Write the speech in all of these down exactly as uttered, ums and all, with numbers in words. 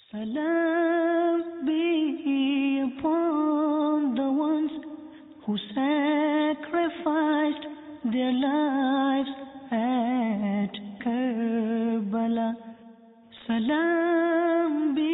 Salam be upon the ones who sacrificed their lives at Karbala. Salam be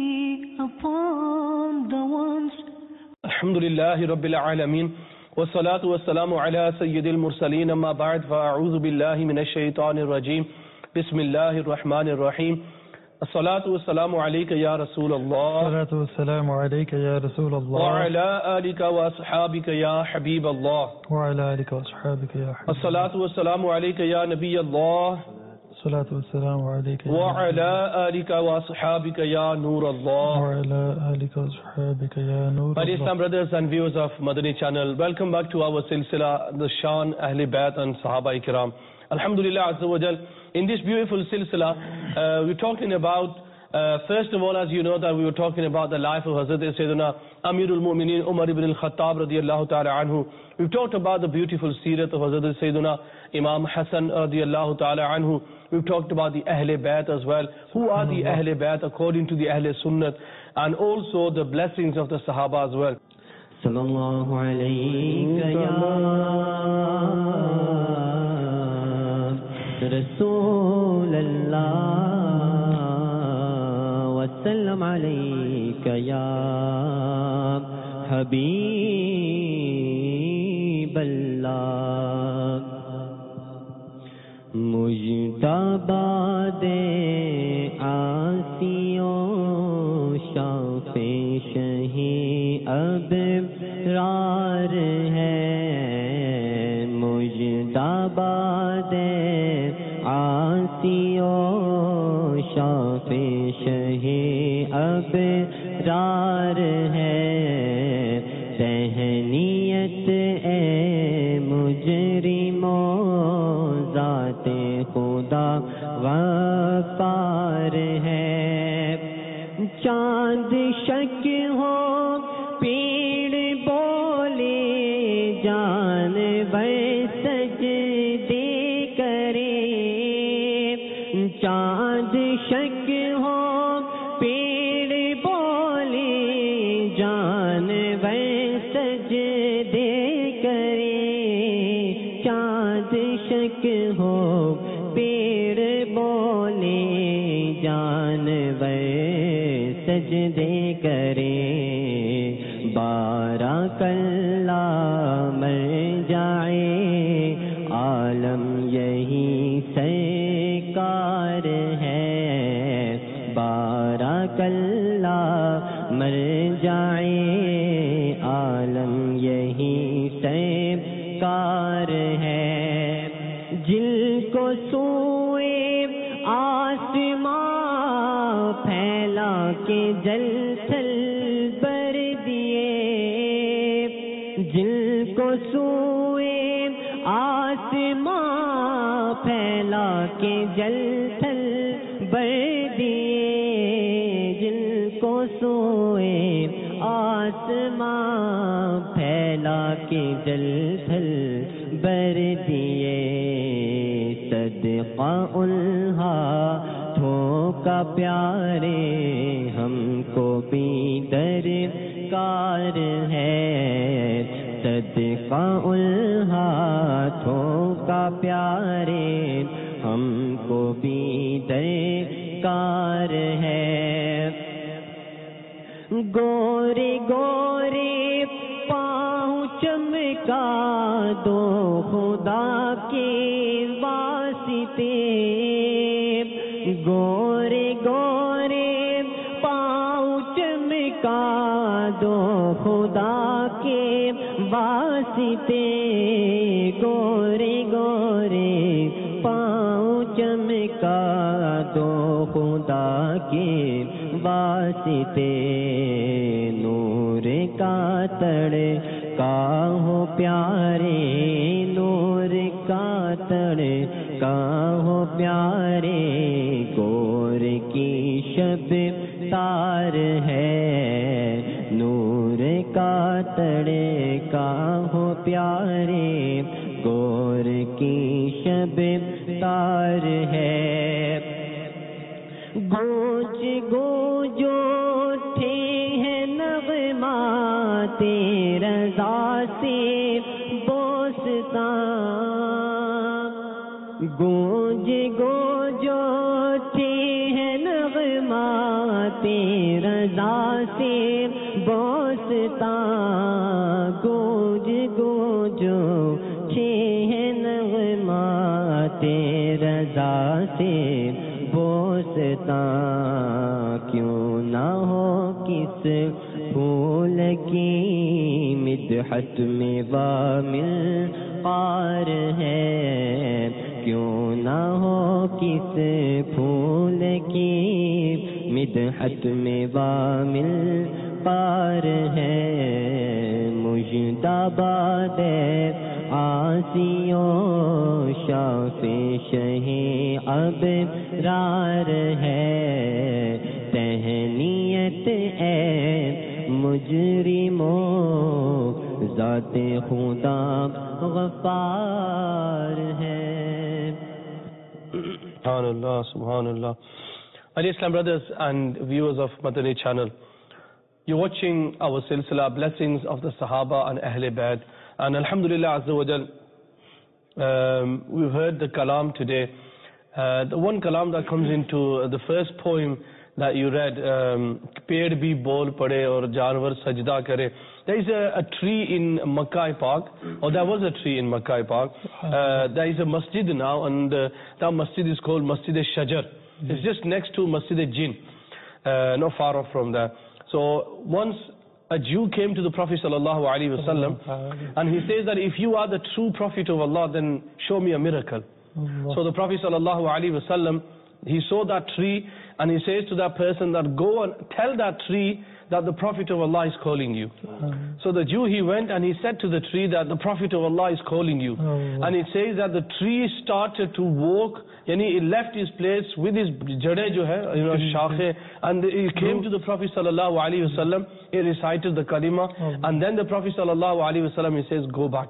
upon the ones. Alhamdulillahi Rabbil Alameen. Wassalatu wassalamu ala Sayyidil Mursaleen. Amma ba'd, fa'a'udhu billahi minash shaitanir rajeem. Bismillahir Rahmanir Rahim. As-salatu wassalamu alayka ya Rasulallah. As-salatu wassalamu alayka ya Rasulallah. Wa ala alika wa ashabika ya Habiballah. Wa ala alika wa ashabika ya Habiballah. As-salatu wassalamu alayka ya Nabiyallah. As-salatu wassalamu alayka ya wa ala alika wa ashabika ya Nurallah. Wa ala alika wa ashabika ya Nurallah. My dear Islam brothers and viewers of Madani channel, welcome back to our silsila, the Shan Ahl Bayt and Sahaba Ikram. Alhamdulillah Azza wa Jal. In this beautiful silsila, uh, we're talking about, uh, first of all, as you know, that we were talking about the life of Hazrat Sayyidina Amirul Mu'mineen Umar ibn al-Khattab radiyallahu ta'ala anhu. We've talked about the beautiful seerat of Hazrat Sayyidina Imam Hassan radiyallahu ta'ala anhu. We've talked about the Ahl Bayt as well. Who are the Ahl Bayt according to the Ahl Sunnat, and also the blessings of the Sahaba as well. Sallallahu alayka ya رسول الله وسلم عليك يا حبيب الله مجتبی آسیوں شافع شہی ابرار ہے مجتبی آسیوں شافع شہی ابرار ہے تہنیت اے مجرموں ذات خدا غفار ہے چاند شک ہو پیڑ بولے جانور سجدے کرے چاند شک ہو پیڑ بولے جانور سجدے کرے چاند شک ہو پیڑ بولے جانور سجدے کرے بارک اللہ مر جائے عالم یہی سرکار ہے بارک اللہ مر جائے عالم یہی سرکار ہے جن کو سوئے آسماں پھیلا کے جل تھل بر دیے جن کو سوئے آسماں پھیلا کے جل تھل بر دیے جن کو سوئے آسماں پھیلا کے جل تھل بر دیے صدقہ انہا کا پیارے ہم کو بھی درکار ہے صدقہ ان ہاتھوں کا پیارے ہم کو بھی درکار ہے گورے گورے پاؤں چمکا دو خدا کے واسطے گورے گورے پاؤں چمکا دو خدا کے واسطے گورے گورے پاؤں چمکا دو خدا کے واسطے نور کا تڑکا ہو پیارے نور کا تڑکا ہو پیارے گور کی شب تار ہے نور کا تڑکا ہو پیارے گور کی شب تار ہے گونج گونجو रज़ा से बोस्तां गूंज गूंजो थे है नग़माते रज़ा से बोस्तां गूंज गूंजो थे है नग़माते रज़ा से बोस्तां क्यों ना हो किस फूल की मिदहत में वामिल पार है क्यों ना हो किस फूल की मिदहत में वामिल पार है मुजदाबाद आसियों शाफ़े शहे अबरार है तहनीयत ए मुजरिमों ज़ाते खुदा गफ़ार है। Subhanallah, Subhanallah. My dear Islam brothers and viewers of Madani channel, you're watching our silsila blessings of the Sahaba and Ahle Bayt, and Alhamdulillah Azza wa Jal, um, we've heard the kalam today. Uh, the one kalam that comes into the first poem that you read, Ped bhi bol pade aur janwar sajda kare. There is a, a tree in Makkah Park, or there was a tree in Makkah Park. Uh, there is a masjid now, and uh, that masjid is called Masjid al-Shajar. Mm-hmm. It's just next to Masjid al-Jinn, uh, not far off from there. So once a Jew came to the Prophet sallallahu alaihi wasallam, and he says that if you are the true Prophet of Allah, then show me a miracle. Allah. So the Prophet sallallahu alaihi wasallam, he saw that tree, and he says to that person that go and tell that tree that the Prophet of Allah is calling you. Um, so the Jew, he went and he said to the tree that the Prophet of Allah is calling you. Um, and it says that the tree started to walk, and he left his place with his jade jo hai, you know, shakhe, and he came to the Prophet sallallahu alaihi wasallam, he recited the kalima, um, and then the Prophet sallallahu alaihi wasallam, he says, go back.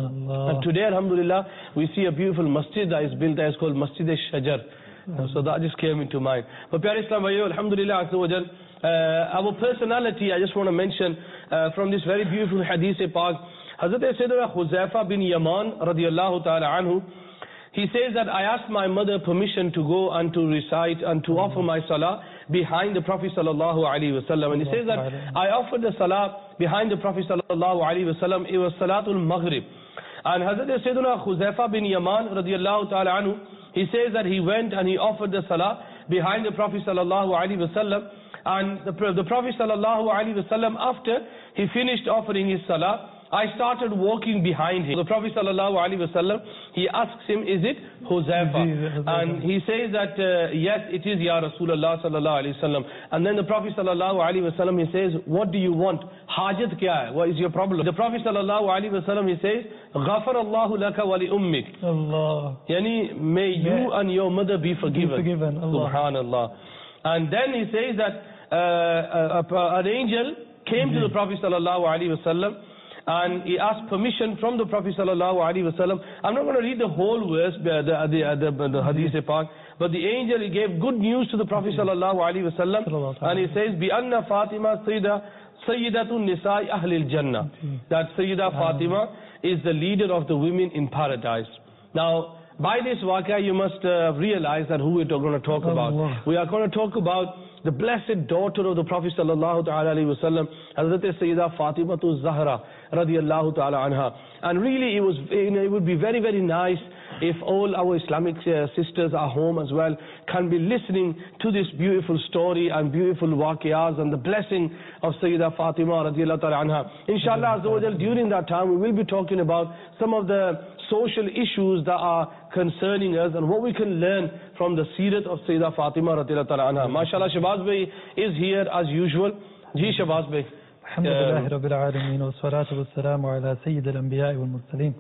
And today, alhamdulillah, we see a beautiful masjid that is built there, it's called Masjid al-Shajar. Um, so that just came into mind. But Pyare Islam Bhaiyo, alhamdulillah, Azza wa Jal, Uh, our personality, I just want to mention uh, from this very beautiful hadith-e-Pak, Hazrat Sayyidina Huzaifa bin Yaman radiyallahu ta'ala anhu, he says that I asked my mother permission to go and to recite and to offer my salah behind the Prophet sallallahu alaihi wasallam. And he says that I offered the salah behind the Prophet sallallahu alaihi wasallam. It was Salatul Maghrib. And Hazrat Sayyidina Huzaifa bin Yaman radiyallahu ta'ala anhu, he says that he went and he offered the salah behind the Prophet sallallahu alaihi wasallam. And the, the Prophet sallallahu alaihi wasallam, after he finished offering his salah, I started walking behind him. The Prophet sallallahu alaihi wasallam, he asks him, is it Huzaifa? And he says that, uh, yes, it is Ya Rasulullah sallallahu alaihi wasallam. And then the Prophet sallallahu alaihi wasallam, he says, what do you want? Hajat kya hai? What is your problem? The Prophet sallallahu alaihi wasallam, he says, Ghafar Allahu laka wa li ummik. Allah. Yani, may you yeah. and your mother be forgiven. Be forgiven. Allah. Subhanallah. And then he says that uh, uh, uh, an angel came mm-hmm. to the Prophet sallallahu alaihi wasallam, and he asked permission from the Prophet sallallahu alaihi wasallam. I'm not going to read the whole verse, the the the, the, the hadith part, but the angel, he gave good news to the Prophet sallallahu alaihi wasallam, and he says, "Bi anna Fatima Sayyida Sayyidatun Nisa'i Ahlil Jannah," that Sayyida Fatima is the leader of the women in paradise. Now, by this waqia, you must uh, realize that who we're going to talk about. Allah. We are going to talk about the blessed daughter of the Prophet sallallahu ta'ala alayhi wa sallam, Hazrat Sayyida Fatima Zahra radiyallahu ta'ala anha. And really, it was, you know, it would be very, very nice if all our Islamic uh, sisters are home as well, can be listening to this beautiful story and beautiful waqiyas and the blessing of Sayyida Fatima radiyallahu ta'ala anha. Inshallah, Azza wa Jal, during that time, we will be talking about some of the social issues that are concerning us and what we can learn from the seerat of Sayyida Fatima radiyallahu ta'ala anha. MashaAllah, Shabaz Bhai is here as usual. Ji Shabaz Bhai. Alhamdulillah Rabbil Alameen wa salatu wa salamu ala Sayyid al-Anbiya wal Mursaleen.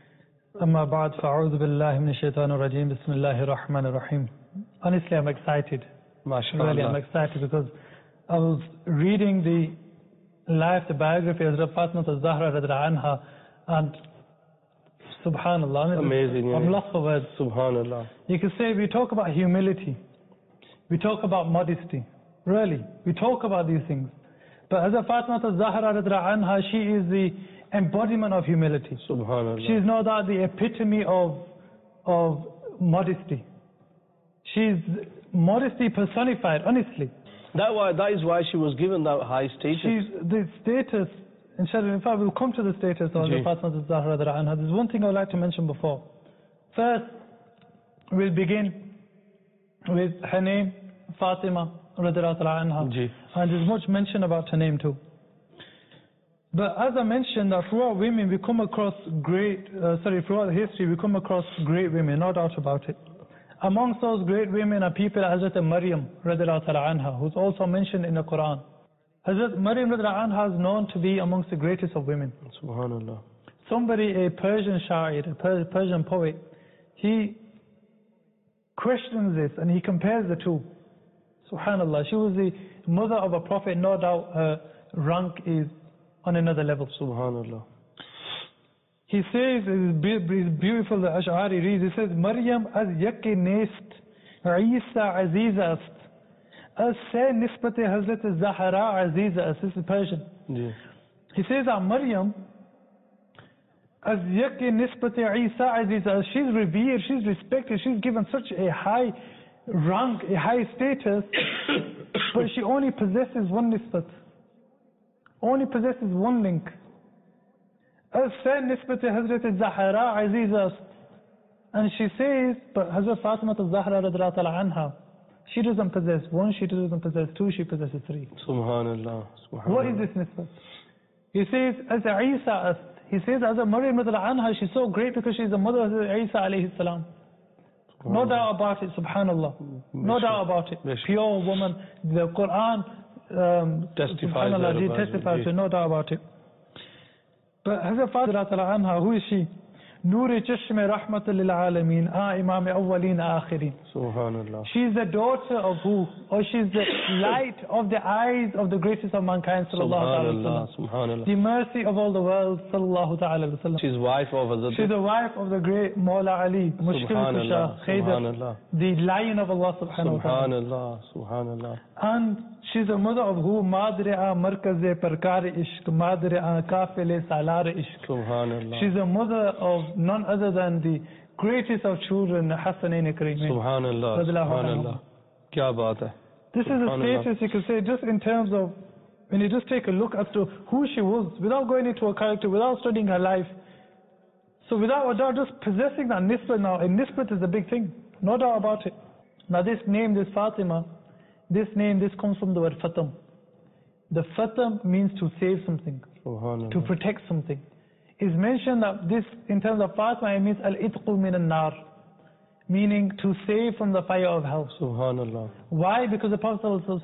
Amma ba'd, fa'udhu billahi minash shaitanir rajim, bismillahir rahmanir rahim. Honestly, I'm excited. MashaAllah. Really, I'm excited because I was reading the life, the biography of Fatima Zahra radiyallahu anha, and Subhanallah. Amazing. Yeah. I'm lost for words. Subhanallah. You can say we talk about humility. We talk about modesty. Really. We talk about these things. But Hazrat Fatima al-Zahra radiallahu anha, she is the embodiment of humility. Subhanallah. She is no doubt the epitome of, of modesty. She is modesty personified, honestly. That, why, that is why she was given that high status. She's the status, inshallah, in fact, we'll come to the status of Ji. Fatima al-Zahra radiallahu anha. There's one thing I would like to mention before. First, we'll begin with her name, Fatima radiallahu anha. Ji. And there's much mention about her name too. But as I mentioned, that throughout women we come across great, uh, sorry, throughout history we come across great women, no doubt about it. Amongst those great women are people like Hazrat Maryam radiallahu anha, who's also mentioned in the Quran. Hazrat Maryam radiallahu anha is known to be amongst the greatest of women. Subhanallah. Somebody, a Persian sha'ir, a Per- Persian poet, he questions this and he compares the two. Subhanallah, she was the mother of a prophet, no doubt her rank is on another level. Subhanallah. He says, it's beautiful, the Ash'ari reads, he says, Maryam az yaki nest, Isa aziza ast, as se nisbat Hazrat Zahra aziza ast. This is Persian. Yeah. He says that Maryam, as yaki nisbat Isa aziza ast, she's revered, she's respected, she's given such a high rank, a high status, but she only possesses one nisbat, only possesses one link. As said nisbat Hazrat Zahra Azizah, and she says, but Hazrat Fatima al-Zahra radiallahu anha, she doesn't possess one, she doesn't possess two, she possesses three. Subhanallah. Subhanallah. What is this nisbat? He says, as Isa ast, he says, as a Maryam radiallahu anha, she's so great because she's the mother of Isa alayhi salam. No doubt about it, subhanallah. No doubt about it. Pure woman. The Quran um, testifies, subhanallah, testifies to, no doubt about it. But Hazrat Fatima anha, who is she? Noor-e Chashme Rahmatul lil Alameen, Ah Imam Awwaleen Akhirin. Subhanallah. She's the daughter of who? Or she's the light of the eyes of the greatest of mankind, sallallahu alayhi wa sallam. Subhanallah. The mercy of all the world, sallallahu ta'ala wa sallam. She's wife of Hazrat. She's the wife of the great Mawla Ali, Mushkil Subhanallah. Kusha, Khaydar, Subhanallah. the lion of Allah subhanahu wa ta'ala. Subhanallah. Subhanallah. And she's the mother of who? Madre-a Markaz-e Parkar Ishq, Madre-a Kafil-e Salar Ishq. Subhanallah. She's the mother of none other than the greatest of children, Hassanain Kareemain. Subhanallah. Subhanallah. Kya baat hai. This is a Subhanallah. status you could say just in terms of, when you just take a look as to who she was, without going into her character, without studying her life. So without, without just possessing that nisbat now, and nisbat is a big thing, no doubt about it. Now this name, this Fatima, this name, this comes from the word Fatam. The Fatam means to save something, Subhanallah. to protect something. It's mentioned that this, in terms of Fatima, it means al-itqu min al-nar, meaning to save from the fire of hell. Subhanallah. Why? Because the Prophet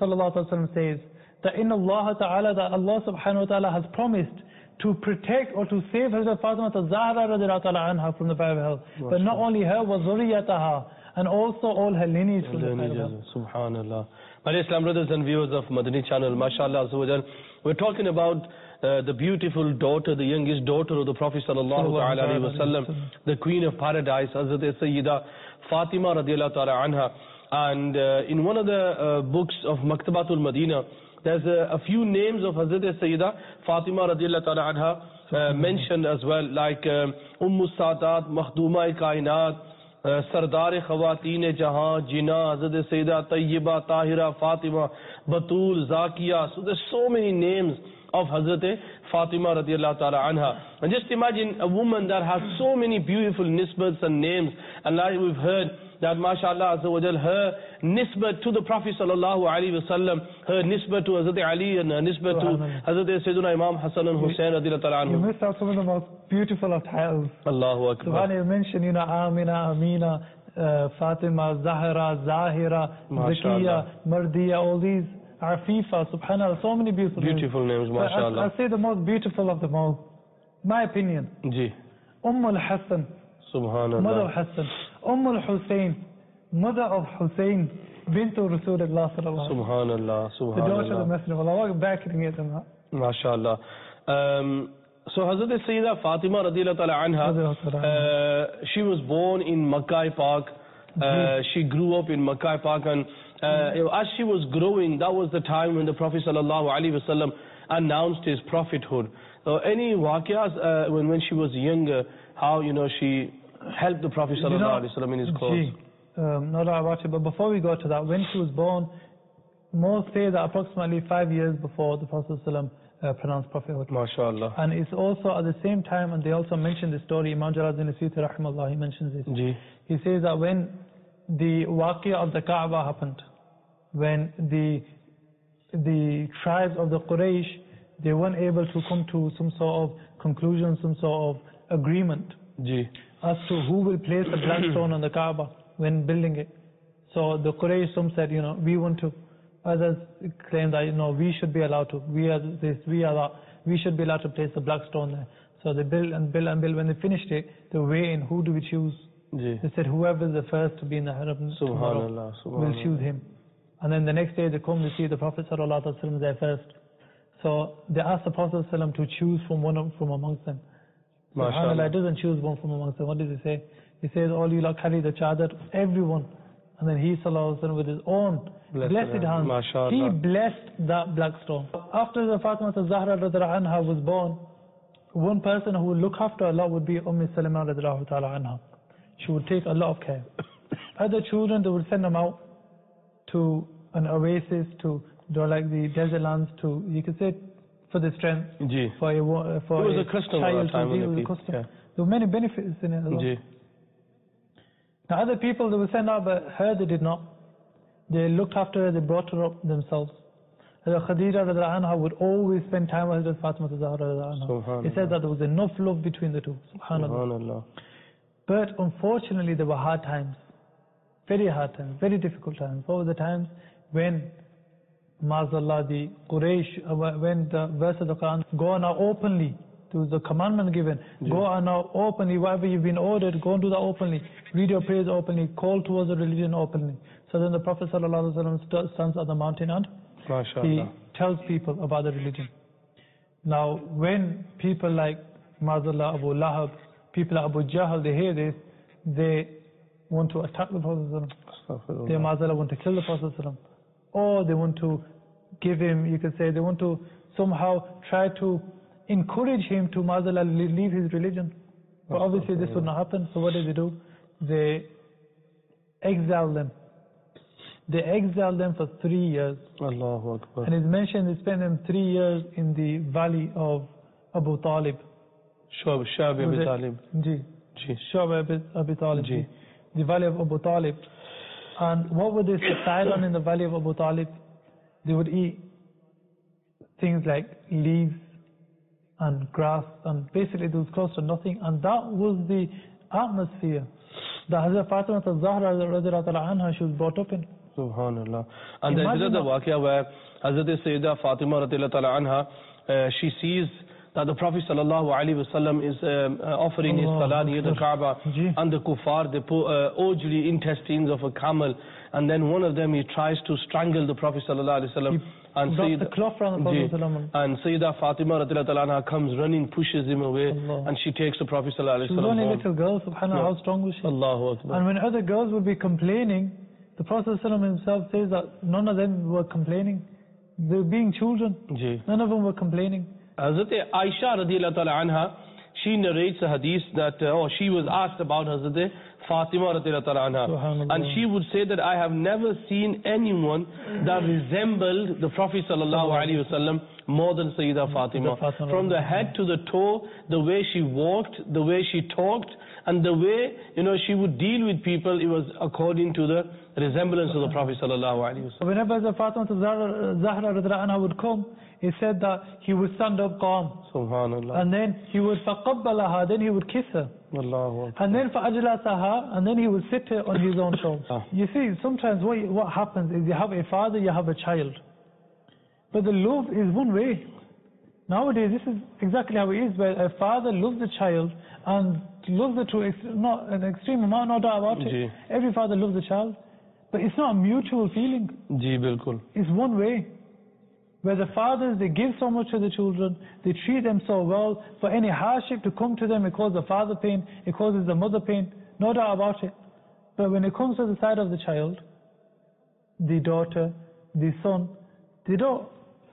ﷺ says that in Allah Ta'ala, that Allah Subhanahu wa Ta'ala has promised to protect or to save Hazrat Fatima al-Zahra radiallahu anha from the fire of hell. But not only her, wa zuriyataha, and also all her lineage from the fire of hell. Subhanallah. My dear Islam brothers and viewers of Madani channel, mashallah, we're talking about uh, the beautiful daughter, the youngest daughter of the Prophet sallallahu alaihi wasallam, the Queen of Paradise, Hazrat Sayyida Fatima radiallahu ta'ala anha. And uh, in one of the uh, books of Maktabatul Madina, there's a, a few names of Hazrat Sayyida Fatima radiallahu ta'ala anha uh, mentioned as well, like um, Ummu Saadat, Makhduma Kainat, uh, Sardar Khawateen Jahan, Jinnah, Hazrat Sayyida Tayyiba, Tahira, Fatima, Batul, Zakiya. So there's so many names of Hazrat Fatima radiallahu ta'ala anha. And just imagine a woman that has so many beautiful nisbats and names. And like we've heard that mashallah azza wa jal, her nisbat to the Prophet sallallahu alaihi wasallam, her nisbat to Hazrat Ali, and her nisbat to Hazrat Sayyidina Imam Hassan and Hussain radiallahu ta'ala anhu. You missed out some of the most beautiful of titles. Allahu Akbar. Subhanahu, you mentioned, you know, Amina, Amina, uh, Fatima, Zahra, Zahira, Zakiya, Mardiya, all these. Afifa, subhanallah, so many beautiful, beautiful names, names. mashallah. I'll say the most beautiful of them all, my opinion. Ji. Umm al-Hassan, Subhanallah. mother of Hassan. Umm al-Hussein, mother of Hussein, bintu Rasulullah sallallahu Subhanallah, subhanallah. The daughter of the Messenger of Allah. I'm backing it. Mashallah. Um, so Hazrat Sayyida Fatima radiallahu ta'ala anha, uh, she was born in Makkah Park. Uh, she grew up in Makkah Park, and Uh, as she was growing, that was the time when the Prophet sallallahu alaihi wasallam announced his prophethood. So any waqiyas uh, when, when she was younger, how, you know, she helped the Prophet You know, sallallahu alaihi wasallam in his cause. gee, um, no doubt about it. But before we go to that, when she was born, most say that approximately five years before the Prophet ﷺ, uh, pronounced prophethood. MashaAllah. And it's also at the same time, and they also mention the story, Imam Jalaluddin Suyuti rahimahullah, he mentions this. Ji. He says that when the waqia of the Kaaba happened, when the the tribes of the Quraysh, they weren't able to come to some sort of conclusion, some sort of agreement Ji. as to who will place the black stone on the Kaaba when building it. So the Quraysh, some said, you know, we want to. Others claim that, you know, we should be allowed to. We are this, we are that. We should be allowed to place the black stone there. So they build and build and build. When they finished it, they weigh in who do we choose. Ji. They said whoever is the first to be in the Haram tomorrow, Subhanallah. we'll Subhanallah. choose him. And then the next day they come to see the Prophet sallallahu alaihi wasallam there first. So they asked the Prophet sallallahu alaihi wasallam to choose from one of, from amongst them. SubhanAllah, MashaAllah. it doesn't choose one from amongst them. What does he say? He says, all you lot carry the chadar, everyone. And then he sallallahu alaihi wasallam with his own Blessed blessed hand. hands, MashaAllah. he blessed that black stone. After the Fatima Zahra radiallahu anha was born, one person who would look after Allah would be Umm Salama radiallahu ta'ala anha. She would take a lot of care. Other children, they would send them out to an oasis, to do like the desert lands, to, you could say, for the strength, Ji. for a, wo- for It was a a custom at child that time to when deal the with the people- custom. yeah. There were many benefits in it as well. Ji. Now other people, they would send out, but her they did not. They looked after her, they brought her up themselves. Hazrat Khadija radiallahu anha would always spend time with Hazrat Fatima Zahra radiallahu anha. Subhanallah. He said that there was enough love between the two. Subhanallah. Subhanallah. But unfortunately there were hard times. Very hard times, very difficult times. What were the times? When, Ma'azallah, the Quraysh, uh, when the verse of the Quran, go now openly. There was a commandment given. Go on now openly, whatever you've been ordered, go and do that openly. Read your prayers openly, call towards the religion openly. So then the Prophet ﷺ stands at the mountain and he MashaAllah. tells people about the religion. Now when people like Ma'azallah, Abu Lahab, people like Abu Jahl, they hear this, they want to attack the Prophet ﷺ. They Astaghfirullah. Ma'azallah want to kill the Prophet ﷺ. Or they want to give him, you could say, they want to somehow try to encourage him to Ma'azallah leave his religion. But obviously this would not happen, so what did they do? They exile them. They exiled them for three years. Allahu Akbar. And it's mentioned they spent them three years in the valley of Abu Talib. Shab, Shab Was Abi it- Talib. Ji. Ji. Shab Abi, Abi Talib. Ji. Ji. The valley of Abu Talib. And what would they decide on in the valley of Abu Talib? They would eat things like leaves and grass, and basically there was close to nothing. And that was the atmosphere that Hazrat Fatima Zahra radiallahu anha, she was brought up in. Subhanallah. And there's Imagine another that. waqia where Hazrat Sayyidah Fatima radiallahu ta'ala anha, uh, she sees that the Prophet sallallahu alaihi wasallam is um, uh, offering his Allah salah near the Akbar. Kaaba, Ji. and the kuffar, they put uh, ojri intestines of a camel, and then one of them, he tries to strangle the Prophet sallallahu alaihi wasallam. And wrapped Sayyid- the cloth around the Prophet Ji. sallallahu alaihi And Sayyidah Fatima radiallahu ta'ala anha comes running, pushes him away, Allah. and she takes the Prophet sallallahu alaihi She was only a wasallam. little girl, subhanAllah, Yeah. how strong was she? Allahu Akbar. And when other girls would be complaining, the Prophet ﷺ himself says that none of them were complaining. They were being children. Ji. None of them were complaining. Hazrat Aisha radiallahu ta'ala anha, she narrates a hadith that, uh, or she was asked about Hazrat Fatima radiallahu ta'ala anha. Subhanallah. And she would say that I have never seen anyone that resembled the Prophet sallallahu alaihi wasallam more than Sayyidah Fatima. Fatima From the head to the toe, the way she walked, the way she talked, and the way, you know, she would deal with people, it was according to the resemblance of the Prophet sallallahu alaihi wasallam. Whenever the Fatima Zahra Zahra radiallahu anha would come, he said that he would stand up calm. Subhanallah. And then he would فَقَبَّلَهَا, then he would kiss her. Allahu Akbar. And then فَأَجْلَسَهَا, and then he would sit her on his own shoulder. Ah. You see, sometimes what, what happens is you have a father, you have a child. But the love is one way. Nowadays, this is exactly how it is, where a father loves the child and loves it to ex- not an extreme amount, no doubt about it. Ji. Every father loves the child. But it's not a mutual feeling. Ji, bilkul. It's one way. Where the fathers, they give so much to the children, they treat them so well. For any hardship to come to them, it causes the father pain, it causes the mother pain, no doubt about it. But when it comes to the side of the child, the daughter, the son, they don't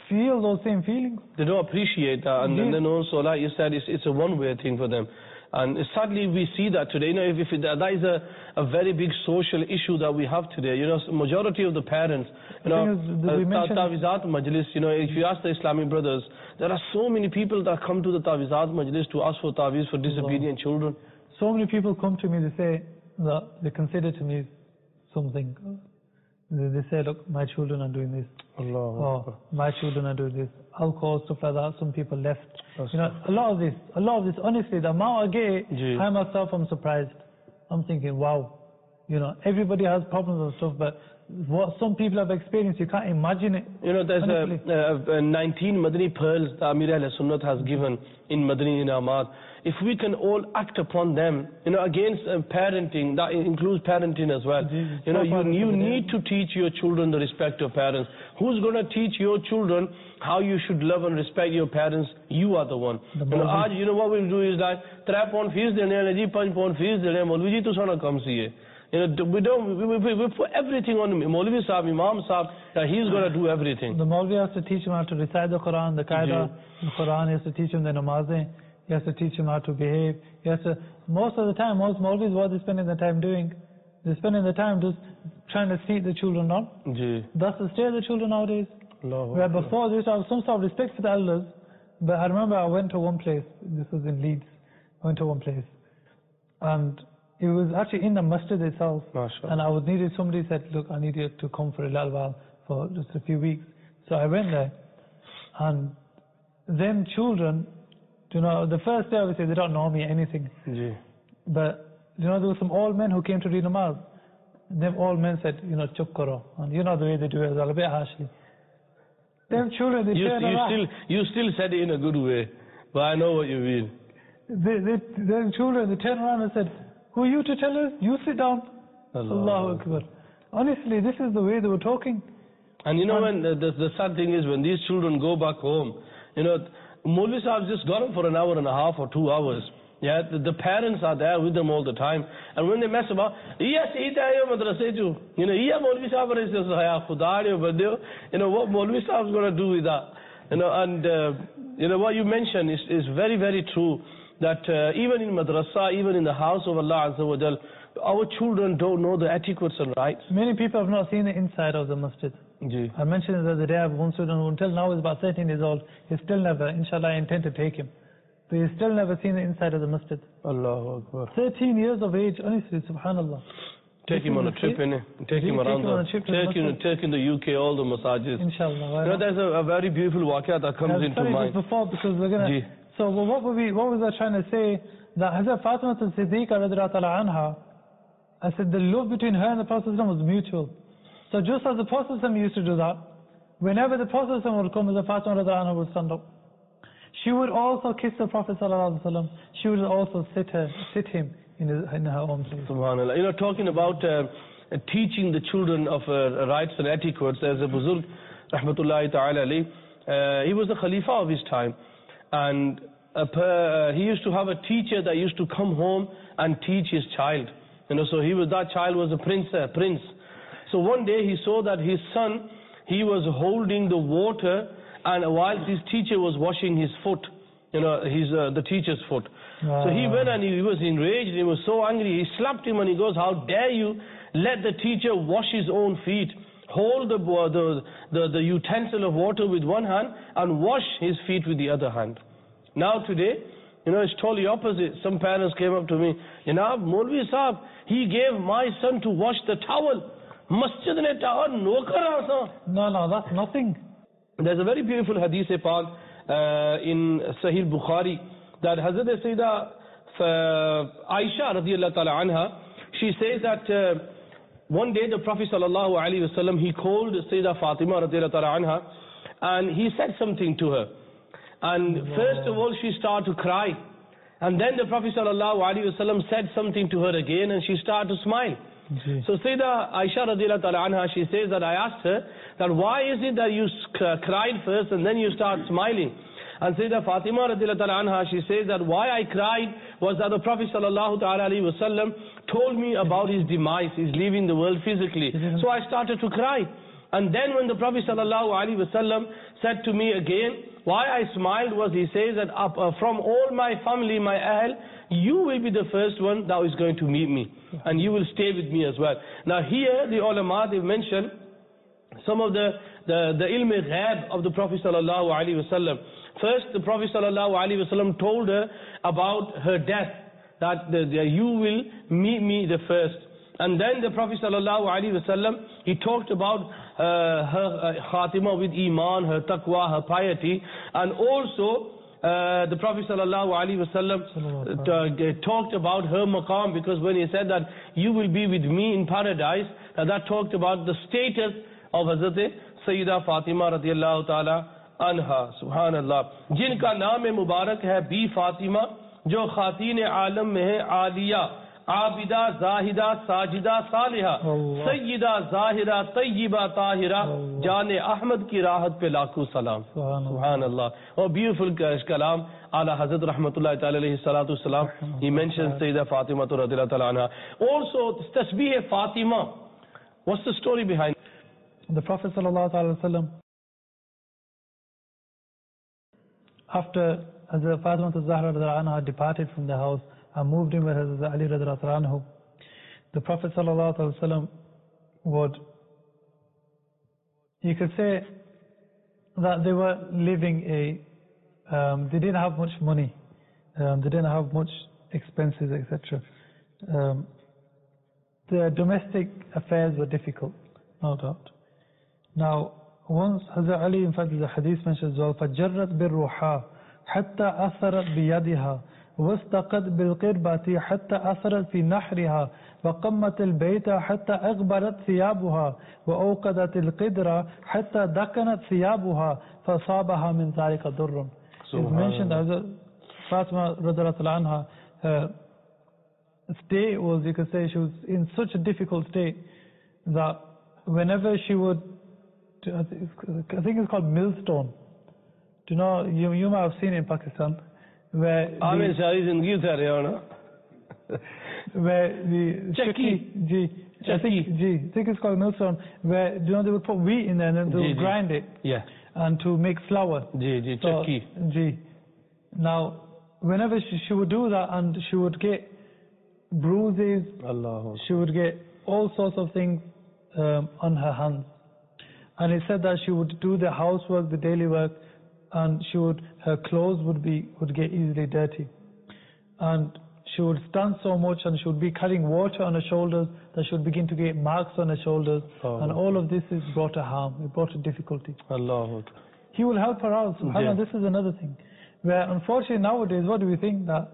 feel those same feelings. They don't appreciate that. And, Yeah. and then also, like you said, it's, it's a one-way thing for them. And sadly, we see that today. You know, if, if it, that is a, a very big social issue that we have today. You know, majority of the parents, you The know, thing is, the- we uh, mentioned- Tawizat Majlis, you know, if you ask the Islamic brothers, there are so many people that come to the Tawizat Majlis to ask for Tawiz for disobedient children. So many people come to me, they say that they consider to me something. They, they say, look, my children are doing this. Allah. Oh, my children are doing this. Alcohol, stuff like that. Some people left. You know, a lot of this, a lot of this, honestly, the amount I get, Ji. I myself am surprised. I'm thinking, wow. You know, everybody has problems and stuff, but what some people have experienced, you can't imagine it. You know, there's Honestly. a, a, a nineteen Madani pearls that Amir Ahl Sunnat has given in Madani Inamat. If we can all act upon them, you know, against uh, parenting, that includes parenting as well. Ji, You know, so you, far you it's need to teach your children the respect of parents. Who's going to teach your children how you should love and respect your parents? You are the one. The You know, Maulvi- aaj, you know what we'll do is like, three pound fees dene, and ji five pound fees dene, Maulvi ji to sana kam siye. You know, we don't, we, we, we put everything on him. Maulvi Sahib, Imam Sahib, that he's going to do everything. The Maulvi has to teach him how to recite the Quran, the Qaeda, the Quran, he has to teach him the namazin, he has to teach him how to behave, he has to, most of the time, most Maulvis, what they're spending the time doing, they're spending the time just trying to feed the children on. Ji. That's the state of the children nowadays. Allahu Where Akbar. before they used to have some sort of respect for the elders, but I remember I went to one place, this was in Leeds, I went to one place, and it was actually in the masjid itself, MashaAllah. and I was needed, somebody said, look, I need you to come for a little while, for just a few weeks. So I went there, and them children, you know, the first day obviously they don't know me anything, Ji. but you know, there were some old men who came to read namaz. Them old men said, you know, chup karo, and you know the way they do it, it's a bit harshly. Them children, they You, turned you around. still, you still said it in a good way, but I know what you mean. They, they, them children, they turned around and said, who are you to tell us? You sit down. Allah. Allahu Akbar. Honestly, this is the way they were talking. And you know, when the, the, the sad thing is, when these children go back home, you know, Maulvi Sahib just got them for an hour and a half or two hours. Yeah, the, the parents are there with them all the time. And when they mess about, yes, you know, yeah, Maulvi Sahib is just, you know, what Maulvi Sahib is going to do with that? You know, and, uh, you know, what you mentioned is, is very, very true. That uh, even in madrasa, even in the house of Allah Azza wa Jal, our children don't know the etiquettes and rights. Many people have not seen the inside of the masjid. Ji. I mentioned it the other day, I have one student who until now is about thirteen years old. He's still never, inshallah, I intend to take him. But he's still never seen the inside of the masjid. Allahu Akbar. thirteen years of age, honestly, subhanallah. Take This him is on a the trip, thing. innit? Take Ji, him take around him on a the, trip to the take, in, masjid. take in the U K, all the massages. Inshallah. why You know, not? there's a, a very beautiful waqia that comes Uh, into sorry, mind. just before, because we're gonna. Ji. So well, what were we? What was I trying to say? That Hazrat Fatima Siddiqa radiallahu ta'ala anha, I said the love between her and the Prophet was mutual. So just as the Prophet used to do that, whenever the Prophet would come, Hazrat Fatima radiallahu anha would stand up. She would also kiss the Prophet sallallahu alaihi wasallam. She would also sit her, sit him in, his, in her own place. Subhanallah. You know, talking about uh, uh, teaching the children of uh, rights and etiquettes, there's a Buzurg, rahmatullahi ta'ala alayh, uh, he was the Khalifa of his time. And uh, per, uh, he used to have a teacher that used to come home and teach his child. You know, so he was, that child was a prince, uh, prince. So one day he saw that his son, he was holding the water, and whilst his teacher was washing his foot, you know, his, uh, the teacher's foot. So he went and he was enraged, he was so angry, he slapped him and he goes, how dare you let the teacher wash his own feet, hold the, the, the, the utensil of water with one hand and wash his feet with the other hand. Now today, you know, it's totally opposite. Some parents came up to me, you know, Maulvi Sahib, he gave my son to wash the towel. Masjid ne towel nokar asa. No, no, that's nothing. There's a very beautiful hadith Pak uh, in Sahih Bukhari that Hazrat Sayyidah uh, Aisha radiallahu ta'ala anha, she says that uh, one day the Prophet sallallahu alaihi wasallam, he called Sayyidah Fatima radiallahu ta'ala anha and he said something to her. And wow. First of all she started to cry. And then the Prophet sallallahu alaihi wasallam said something to her again and she started to smile. Ji. So Sayyidah Aisha radiallahu ta'ala anha, she says that I asked her that why is it that you cried first and then you start smiling? And Sayyidah Fatima radiallahu ta'ala anha, she says that why I cried was that the Prophet sallallahu ta'ala alayhi wa sallam told me about his demise, he's leaving the world physically. So I started to cry. And then when the Prophet sallallahu alaihi wasallam said to me again, why I smiled was, he says that up, uh, from all my family, my ahl, you will be the first one that is going to meet me. And you will stay with me as well. Now here, the ulama, they've mentioned some of the, the, the ilm ghaib of the Prophet sallallahu alaihi wasallam. First, the Prophet sallallahu alaihi wasallam told her about her death, that the, the, you will meet me the first. And then the Prophet sallallahu alaihi wasallam, he talked about uh, her uh, khatima with iman, her taqwa, her piety, and also uh, the Prophet sallallahu alaihi wasallam uh, talked about her maqam, because when he said that you will be with me in paradise, uh, that talked about the status of Hazrat Sayyida Fatima radiyallahu ta'ala anha. Subhanallah. जिनका नाम मुबारक है B Fatima, जो खातीन आलम में है आलिया, आबिदा जाहिदा साजिदा सालिहा, सय्यिदा जाहिरा तय्यिबा ताहिरा, जाने अहमद की राहत पे लाखों सलाम. Subhanallah. Oh, beautiful kalam. Ala Hazrat rahmatullahi ta'ala alayhi salatu salam. He mentions Sayyida Fatima radhiyallahu ta'ala anha. Also, tasbih Fatima. What's the story behind it? The Prophet sallallahu alaihi wasallam, after Hazrat Fatima Zahra radhiyallahu anha departed from the house and moved in with Hazrat Ali radhiyallahu anhu, the Prophet sallallahu alaihi wasallam would, you could say that they were living a, um, they didn't have much money, um, they didn't have much expenses, et cetera. Um, their domestic affairs were difficult, no doubt. Now, once Hazrat Ali, in fact, the hadith mentions as well, فَجَرَّتْ بِالرُّحَى حَتَّى أَثَرَتْ بِيَدِهَا وَاسْتَقَتْ بِالْقِرْبَةِ حَتَّى أَثَرَتْ فِي نَحْرِهَا وَقَمَّتِ الْبَيْتَ حَتَّى أَغْبَرَتْ ثِيَابُهَا وَأَوْقَدَتِ الْقِدْرَ حَتَّى دَكَنَتْ ثِيَابُهَا فَصَابَهَا مِنْ ذَلِكَ ضُرٌّ. It's mentioned that Hazrat Fatima radhiyallahu anha, her state was, you could say, she was in such a difficult state that whenever she would, I think it's called millstone. Do you know, you, you might have seen it in Pakistan, where the, where the Chakki, G, I think, G, I think it's called millstone, where, do you know, they would put wheat in there and then they would grind it, yeah, and to make flour. G, G, so, Chakki. G. Now, whenever she, she would do that, and she would get bruises, Allah. She would get all sorts of things um, on her hands. And it said that she would do the housework, the daily work, and she would, her clothes would be, would get easily dirty. And she would stand so much, and she would be carrying water on her shoulders, that she would begin to get marks on her shoulders. Oh. And all of this has brought her harm, it brought her difficulty. Allah. He will help her out. SubhanAllah, yeah. This is another thing. Where unfortunately nowadays, what do we think that?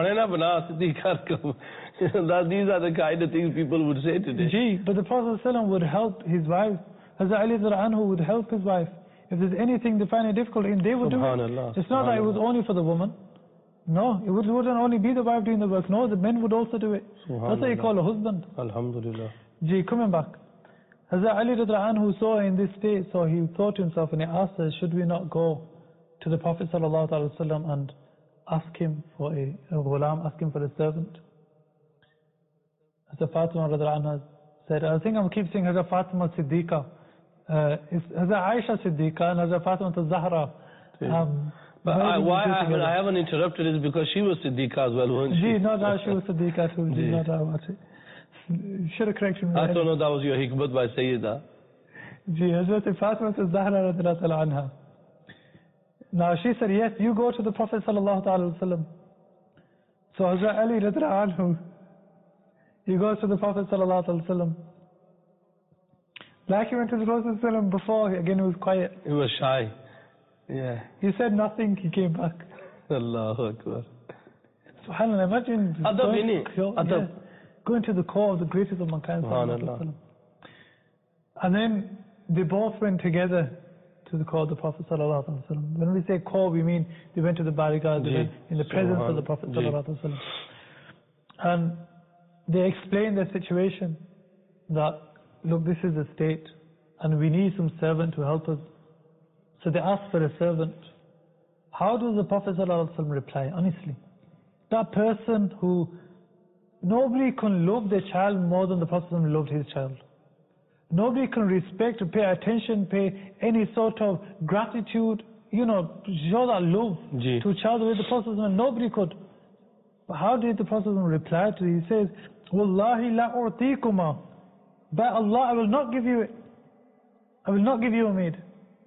that these are the kind of things people would say today. Gee, but the Prophet ﷺ would help his wife. Hazrat Ali anhu would help his wife. If there's anything they find it difficult in, they would do it. It's not that it was only for the woman. No, it would, wouldn't only be the wife doing the work. No, the men would also do it. That's what you call a husband. Alhamdulillah. Gee, coming back. Hazrat Ali anhu saw her in this state, so he thought to himself and he asked her, should we not go to the Prophet ﷺ and ask him for a, a ghulam, ask him for a servant? Hazrat Fatima anha said, I think I keep saying Hazrat Fatima Siddiqa. Uh, it's Hazrat Aisha Siddiqa and Hazrat Fatima Zahra. Um, but I, why I, when I haven't interrupted is because she was Siddiqa as well, wasn't she? Gee, not that she was Siddiqa too. Gee, not that much. Should have corrected me. I don't know that was your hikmat by Sayyida. Gee, Hazrat Fatima Zahra radhiyallahu anha. Now she said, yes, you go to the Prophet sallallahu alaihi wasallam. So Hazrat Ali radhiyallahu anhu, he goes to the Prophet sallallahu alaihi wasallam. Like he went to the Prophet sallallahu alaihi wasallam before, again he was quiet. He was shy. Yeah. He said nothing, he came back. Allahu Akbar. SubhanAllah, imagine Adab ini. Adab. Going to the core of the greatest of mankind. SubhanAllah. And then they both went together to the core of the Prophet sallallahu alaihi wasallam. When we say core, we mean they went to the barricade, they went in the presence of the Prophet sallallahu alaihi wasallam. And they explained their situation, that look, this is the state and we need some servant to help us. So they asked for a servant. How does the Prophet ﷺ reply? Honestly, that person who, nobody can love their child more than the Prophet ﷺ loved his child. Nobody can respect, pay attention, pay any sort of gratitude, you know, show that love Ji. to a child with the Prophet. Nobody could. But how did the Prophet reply to it? He says, Wallahi la u'tikuma. By Allah, I will not give you it. I will not give you a maid.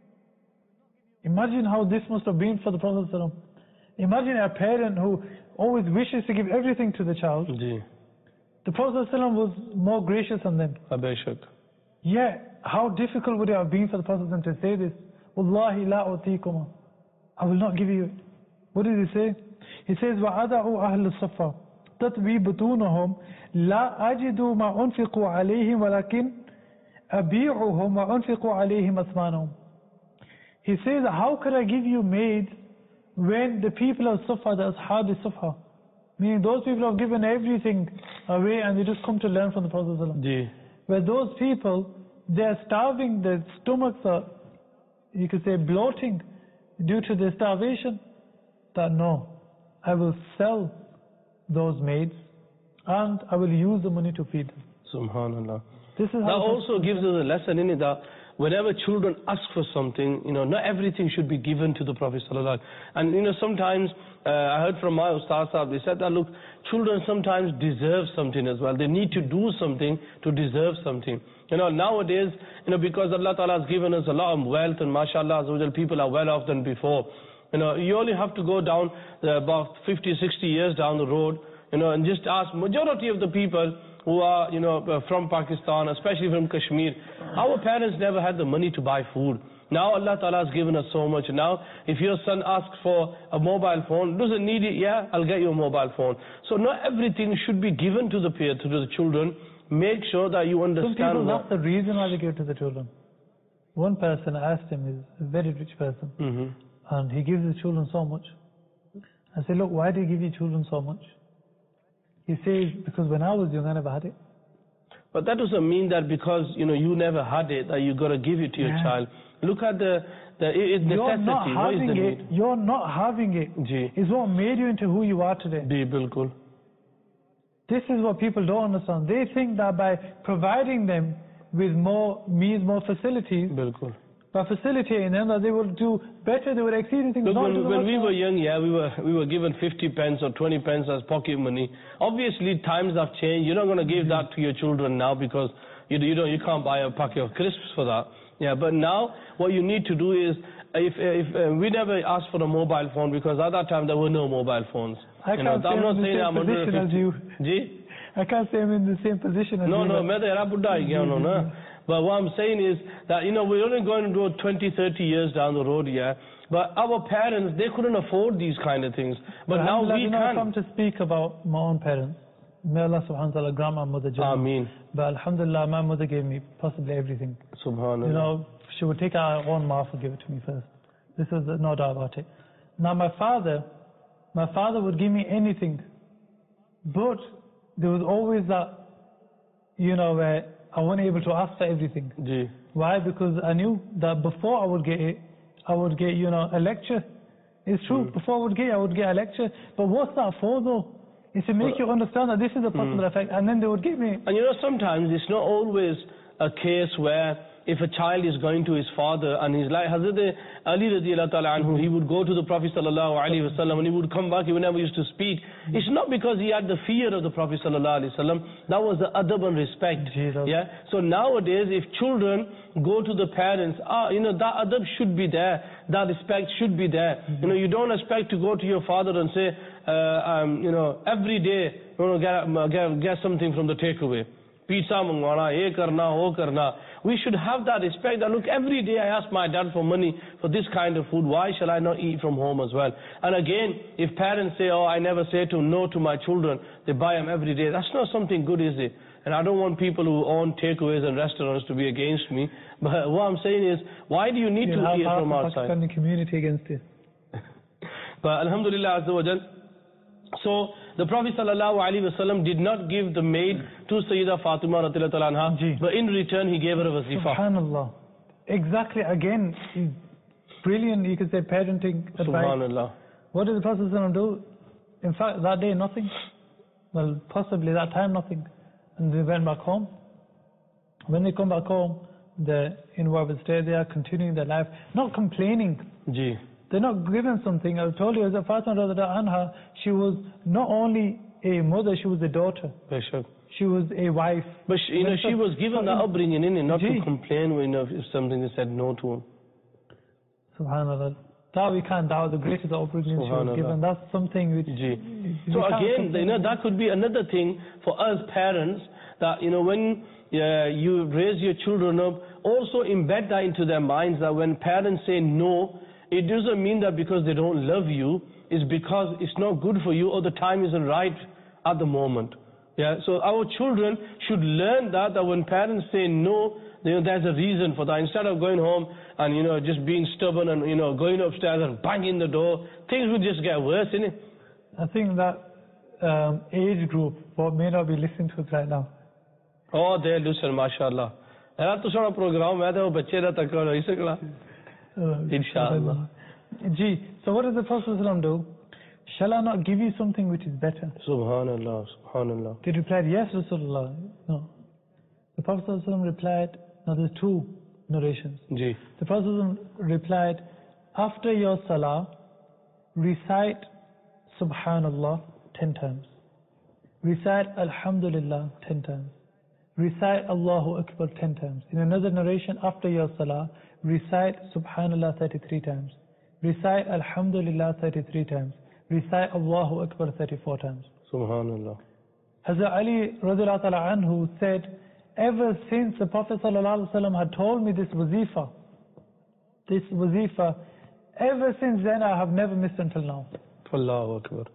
Imagine how this must have been for the Prophet. Imagine a parent who always wishes to give everything to the child. Ji. The Prophet was more gracious than them. Abeshak. Yeah, how difficult would it have been for the Prophet to say this? Wallahi la u'tikuma. I will not give you it. What did he say? He says, وَعَدَعُوا أَهْلُ الصَّفَّةِ تَطْوِي بُطُونَهُم لَا أَجِدُوا مَا أُنْفِقُوا عَلَيْهِمْ وَلَكِنْ أَبِيعُهُمْ وَأُنْفِقُوا عَلَيْهِمْ أَثْمَانَهُم. He says, how could I give you maids when the people of Sufa, the Ashab of Sufa, meaning those people have given everything away and they just come to learn from the Prophet ﷺ. Ji. Where those people, they are starving, their stomachs are, you could say, bloating due to their starvation. That no, I will sell those maids and I will use the money to feed them. Subhanallah. This is That how also gives us a lesson in it that whenever children ask for something, you know, not everything should be given to the Prophet ﷺ. And you know, sometimes uh, I heard from my Ustaz Sahab, they said that look, children sometimes deserve something as well. They need to do something to deserve something. You know, nowadays, you know, because Allah Ta'ala has given us a lot of wealth and mashallah, people are well off than before. You know, you only have to go down uh, about fifty, sixty years down the road, you know, and just ask majority of the people who are, you know, uh, from Pakistan, especially from Kashmir, our parents never had the money to buy food. Now Allah Ta'ala has given us so much. Now, if your son asks for a mobile phone, doesn't need it, yeah, I'll get you a mobile phone. So not everything should be given to the peer, to the children. Make sure that you understand. some people, what, that's the reason why they give to the children. One person, I asked him, is a very rich person, mm-hmm. and he gives his children so much. I said, look, why do you give your children so much? He says, because when I was young, I never had it. But that doesn't mean that because, you know, you never had it, that you got to give it to your Yeah. child. Look at the, the it, necessity. You're not What is having the it, need? you're not having it, Ji. is what made you into who you are today. Ji, bilkul. This is what people don't understand. They think that by providing them with more means, more facilities, Bilkul. by facilitating them, that they will do better, they will exceed things. Look, Not when, do when much we more. were young, yeah, we were we were given fifty pence or twenty pence as pocket money. Obviously, times have changed. You're not going to give that to your children now because you you don't you can't buy a packet of crisps for that. Yeah, but now what you need to do is if if uh, we never asked for a mobile phone because at that time there were no mobile phones. I you know, can't say I'm not I'm in the saying same I'm under position as you. Ji? I can't say I'm in the same position as No, you. no, but- मैं तो यार बुढ़ा ही गया हूँ ना. But what I'm saying is that, you know, we're only going to go twenty, thirty years down the road, yeah. But our parents, they couldn't afford these kind of things. But now Alhamdulillah, we you know, I've can. come to speak about my own parents. May Allah subhanahu wa ta'ala grant my mother Jannah. Ameen. But alhamdulillah, my mother gave me possibly everything. Subhanallah. You know, she would take out her own mouth and give it to me first. This is no doubt about it. Now my father, my father would give me anything. But there was always that, you know, where I wasn't able to ask for everything. Ji. Why? Because I knew that before I would get it, I would get, you know, a lecture. It's true, Mm. before I would get it, I would get a lecture. But what's that for though? It's to make you understand that this is a possible Mm. effect, and then they would give me. And you know, sometimes it's not always a case where if a child is going to his father and he's like Hazrat Ali radiallahu ta'ala anhu, he would go to the Prophet sallallahu alaihi wasallam and he would come back, he would never used to speak. It's not because he had the fear of the Prophet sallallahu alaihi wasallam, that was the adab and respect. Jesus. Yeah. So nowadays, if children go to the parents, ah, you know, that adab should be there, that respect should be there. Mm-hmm. You know, you don't expect to go to your father and say, uh, um, you know, every day, you know, get, get, get something from the takeaway. Pizza mangwana, ye karna, ho karna. We should have that respect that, look, every day I ask my dad for money for this kind of food. Why shall I not eat from home as well? And again, if parents say, oh, I never say to no to my children, they buy them every day. That's not something good, is it? And I don't want people who own takeaways and restaurants to be against me. But what I'm saying is, why do you need You to have eat half from the outside? Pakistani community against it. But Alhamdulillah Azza wa Jal. So the Prophet sallallahu alaihi wasallam did not give the maid to Sayyida Fatima radhiyallahu ta'ala anha, Ji. but in return he gave her a wazifa. Subhanallah. Exactly, again, brilliant, you could say, parenting advice. Subhanallah. What did the Prophet ﷺ do? In fact, that day, nothing. Well, possibly that time, nothing. And they went back home. When they come back home, the in whatever state they are, continuing their life, not complaining. Ji. They're not given something. I told you, as a Fatima radiallahu anha, she was not only a mother, she was a daughter. Beshak. She was a wife. But she, you know, she was given the upbringing in it, not Ji. to complain when, you know, if something is said no to him. Subhanallah. That we can't doubt, the greatest upbringing she was given. That's something which... Ji. we So can't again, complain. you know, that could be another thing for us parents, that, you know, when uh, you raise your children up, also embed that into their minds, that when parents say no, it doesn't mean that because they don't love you, it's because it's not good for you or the time isn't right at the moment. Yeah, so our children should learn that, that when parents say no, you know, there's a reason for that. Instead of going home and, you know, just being stubborn and, you know, going upstairs and banging the door, things will just get worse, innit? I think that um, age group, what may not be listening to us right now. Oh, they listen, mashallah. यार तो सारा programme है तो वो बच्चे ना तक कर सकला इंशाअल्लाह जी. So what does the Prophet ﷺ do? Shall I not give you something which is better? Subhanallah, Subhanallah. They replied, yes, Rasulullah. No. The Prophet ﷺ replied, now there's two narrations. Ji. The Prophet ﷺ replied, after your salah, recite Subhanallah ten times. Recite Alhamdulillah ten times. Recite Allahu Akbar ten times. In another narration, after your salah, recite Subhanallah thirty-three times. Recite Alhamdulillah thirty-three times. Recite Allahu Akbar thirty-four times. Subhanallah. Hazrat Ali radiallahu ta'ala anhu said, ever since the Prophet sallallahu alaihi wasallam had told me this wazifa, this wazifa, ever since then I have never missed until now. Allahu Akbar.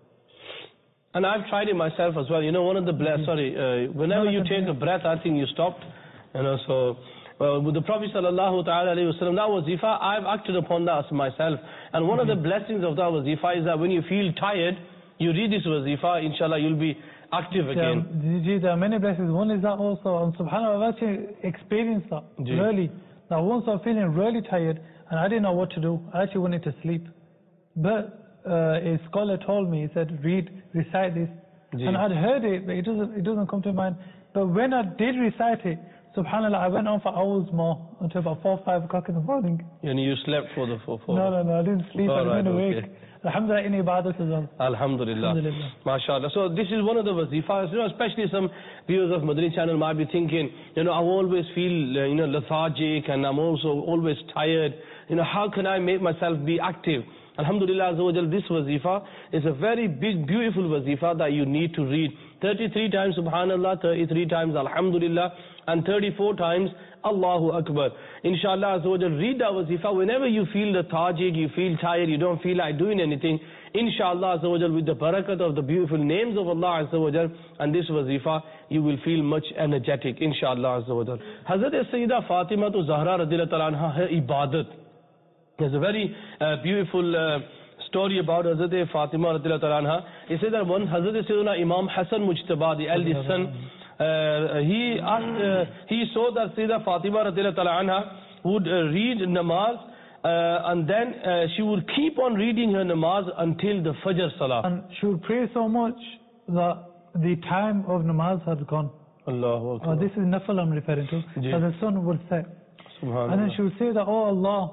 And I've tried it myself as well. You know, one of the bless, sorry, uh, whenever No, you take a breath, I think you stopped. You know, so uh, with the Prophet sallallahu ta'ala alayhi wasallam, that wazifa, I've acted upon that myself. And one mm-hmm. of the blessings of that wazifa is that when you feel tired, you read this wazifa, inshallah, you'll be active again. Yeah, there are many blessings. One is that also, and subhanAllah, I've actually experienced that, Ji. really. Now once I was feeling really tired, and I didn't know what to do, I actually wanted to sleep. But uh, a scholar told me, he said, read, recite this. Ji. And I'd heard it, but it doesn't, it doesn't come to mind. But when I did recite it, subhanAllah, I went on for hours more, until about four, five o'clock in the morning. And you slept for the four, four. No, no, no, I didn't sleep, All I right, went awake. okay. Alhamdulillah, in ibadat as well. Alhamdulillah. Alhamdulillah. MashaAllah. So this is one of the wazifas, you know, especially some viewers of Madani channel might be thinking, you know, I always feel, uh, you know, lethargic and I'm also always tired. You know, how can I make myself be active? Alhamdulillah, this wazifa is a very big, beautiful wazifa that you need to read. thirty-three times Subhanallah, thirty-three times Alhamdulillah, and thirty-four times Allahu Akbar. Inshallah, read that wazifa. Whenever you feel lethargic, you feel tired, you don't feel like doing anything, Inshallah, with the barakat of the beautiful names of Allah and this wazifa, you will feel much energetic, Inshallah. Hazrat Sayyida Fatima to Zahra radhiyallahu ta'ala anha, her ibadat. There's a very uh, beautiful uh, story about Hazrat Fatima radhiyallahu ta'ala anha. It says that one Hazrat Sayyidina Imam Hassan Mujtaba, the eldest son, uh, he asked, uh, he saw that Sayyida Fatima radhiyallahu ta'ala anha would uh, read namaz, uh, and then uh, she would keep on reading her namaz until the Fajr Salah. And she would pray so much that the time of namaz had gone. Allahu Akbar. Oh, this is nafal I'm referring to. Ji. That the sun would set. Subhanallah. And then she would say that, oh Allah,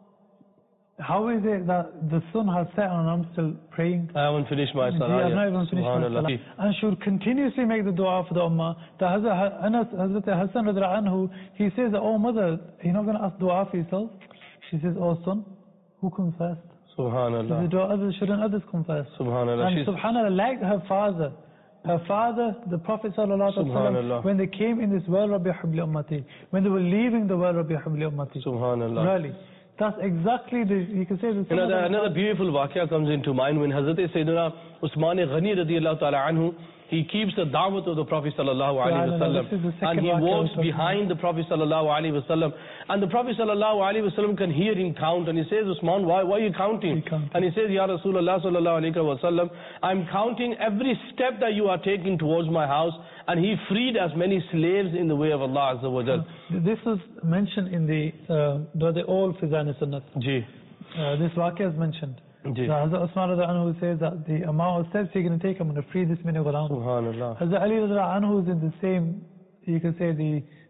how is it that the sun has set and I'm still praying? I haven't finished my salah. Yeah, I've yet. not even finished my Subhanallah. salah. And she would continuously make the dua for the ummah. The Hazrat Anas, Hazrat Hassan radhiyallahu anhu, he says, oh mother, you're not going to ask dua for yourself? She says, oh son, who comes first? Subhanallah. The dua, others, shouldn't others come first? Subhanallah. And She's- subhanallah, like her father, her father, the Prophet sallallahu alaihi Subhanallah. wasallam, when they came in this world, Rabbi habli ummati, when they were leaving the world, Rabbi habli ummati. Subhanallah. Really, that's exactly the, you can say the. You know, the, another beautiful waqia comes into mind when Hazrat Sayyidina Usman Ghani radiyallahu ta'ala anhu, he keeps the da'wat of the Prophet sallallahu alaihi Subhanallah, this is the wasallam, second and he waqia walks we're talking behind the Prophet sallallahu alaihi wasallam, and the Prophet sallallahu alaihi wasallam can hear him count, and he says, Usman, why, why are you counting? He counting. And he says, Ya Rasulullah sallallahu alaihi wasallam, I'm counting every step that you are taking towards my house, and he freed as many slaves in the way of Allah azza wa jal. This is mentioned in the uh, the old Fizan Sunnat. Ji, Uh, this waqia is mentioned. ji. The Hazrat Usman radhiyallahu anhu says that the amount of steps you're going to take, I'm going to free this many ghulams. Subhanallah. Hazrat Ali radhiyallahu anhu is in the same, you can say the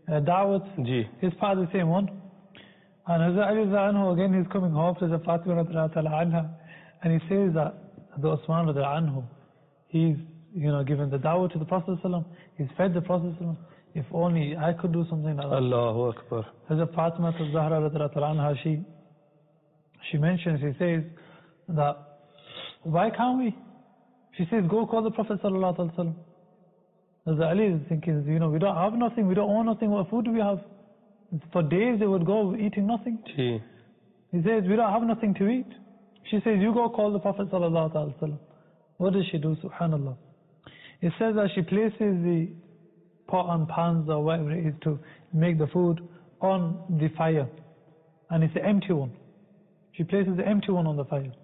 uh, da'wat Ji. is part of the same one. And Hazrat Ali anhu, again, he's coming home to Hazrat Fatima radiallahu ta'ala anha, and he says that the Osman radiallahu anhu, he's, you know, given the da'wah to the Prophet sallam, he's fed the Prophet sallam. If only I could do something like that. Allahu Akbar. Hazrat Fatima al-Zahra radiallahu ta'ala anha, she, she mentions, she says that, why can't we? She says, go call the Prophet sallallahu alaihi wasallam. Hazrat Ali is thinking, you know, we don't have nothing, we don't own nothing, what food do we have? For days they would go eating nothing. Ji. He says, we don't have nothing to eat. She says, you go call the Prophet sallallahu alaihi wasallam. What does she do? Subhanallah. It says that she places the pot and pans or whatever it is to make the food on the fire. And it's an empty one. She places the empty one on the fire.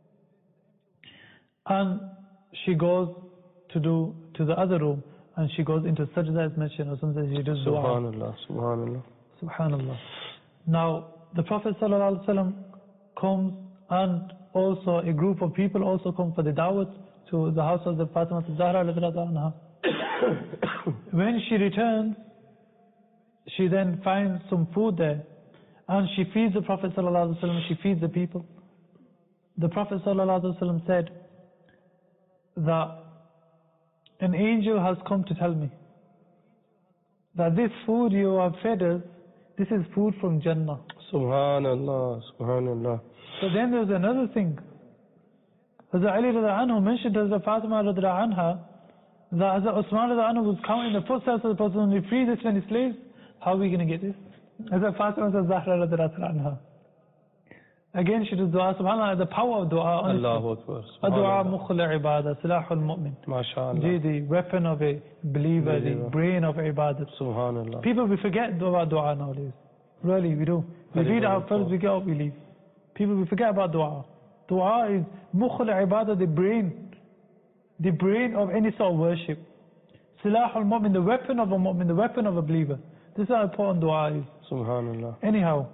And she goes to do to the other room, and she goes into sajda as mentioned, or sometimes she does dua. Subhanallah, Subhanallah. Subhanallah. Now, the Prophet ﷺ comes, and also a group of people also come for the da'wat to the house of the Fatima al-Zahra radiallahu anha. When she returns, she then finds some food there, and she feeds the Prophet ﷺ, she feeds the people. The Prophet ﷺ said that an angel has come to tell me that this food you have fed us, this is food from Jannah. Subhanallah, Subhanallah. So then there's another thing. Hazrat Ali radiallahu anhu mentioned to Hazrat Fatima radiallahu anha that Hazrat Usman radiallahu anhu was counting the footsteps of the Prophet when he freed this many slaves. How are we going to get this? Hazrat Fatima Zahra radiallahu anha. Again, she does dua. SubhanAllah, the power of dua. Allahu Akbar. A dua mukhul ibadah, silahul mu'min. MashaAllah. The weapon of a believer, the brain of ibadah. Subhanallah. People, we forget about dua nowadays. Really, we do. We read our first, we get up, we leave. People, we forget about dua. Dua is mukhul ibadah, the brain. The brain of any sort of worship. Silahul mu'min, the weapon of a mu'min, the weapon of a believer. This is how important dua is. Subhanallah. Anyhow,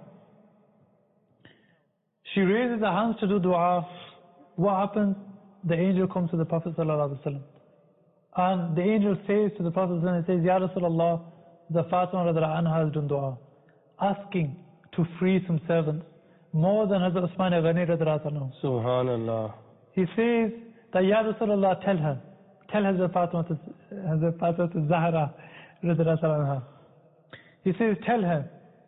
she raises her hands to do dua. What happens? The angel comes to the Prophet ﷺ. And the angel says to the Prophet ﷺ, says, Ya Rasulullah, the Fatima radiallahu anha has done dua, asking to free some servants, more than Hazrat Usman Ghani radiallahu anhu. Subhanallah. He says that, Ya Rasulullah, tell her, tell Hazrat Fatima to, Hazrat Fatima to Zahra radiallahu anha. He says, tell her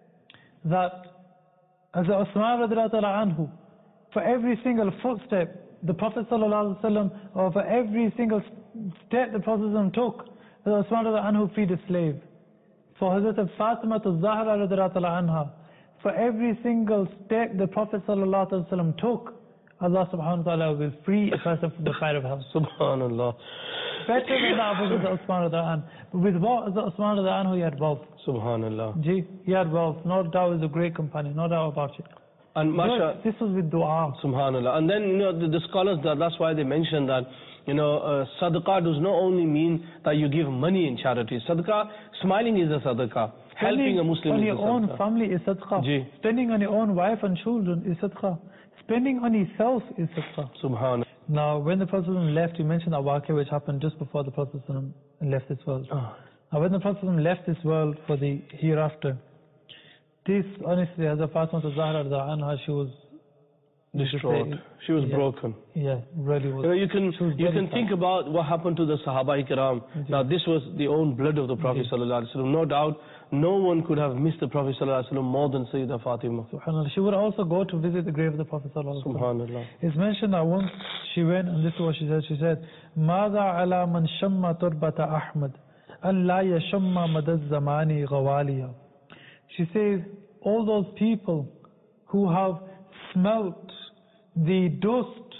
that Hazrat Usman radiallahu anhu, for every single footstep the Prophet sallallahu alaihi wasallam, or for every single step the Prophet took, Hazrat Usman radiallahu anhu freed a slave. For Hazrat Fatima al-Zahra radiallahu anha, for every single step the Prophet sallallahu alaihi wasallam took, Allah subhanahu wa ta'ala will free a person from the fire of hell. Subhanallah. Better than that was Hazrat Usman radiallahu anhu. But with what Hazrat Usman radiallahu anhu, he had wealth. Subhanallah. Ji, he had wealth. No doubt he was a great companion. No doubt about it. And Masha, this was with dua. Subhanallah. And then, you know, the, the scholars, that, that's why they mention that, you know, uh, sadaqah does not only mean that you give money in charity. Sadaqah, smiling is a sadaqah. Helping a Muslim on is your a own sadaqah. family is sadaqah. Ji. Spending on your own wife and children is sadaqah. Spending on yourself is sadaqah. Subhanallah. Now, when the Prophet left, you mentioned that waqi which happened just before the Prophet left this world. Oh. Now, when the Prophet left this world for the hereafter, this, honestly, as a Fatima al-Zahra anha, she was Distraught. She was yeah, broken. Yeah, really was. You know, you can you can sad. think about what happened to the Sahaba Ikram. Now, this was the own blood of the Prophet sallallahu alaihi wasallam. No doubt, no one could have missed the Prophet sallallahu alaihi wasallam more than Sayyidah Fatima. Subhanallah. She would also go to visit the grave of the Prophet sallallahu alaihi wasallam. Subhanallah. It's mentioned that once she went, and this is what she said. She said, "Mada ala man shamma turbata Ahmad, Allah yashamma madaz zamani ghawaliya." She says, all those people who have smelt the dust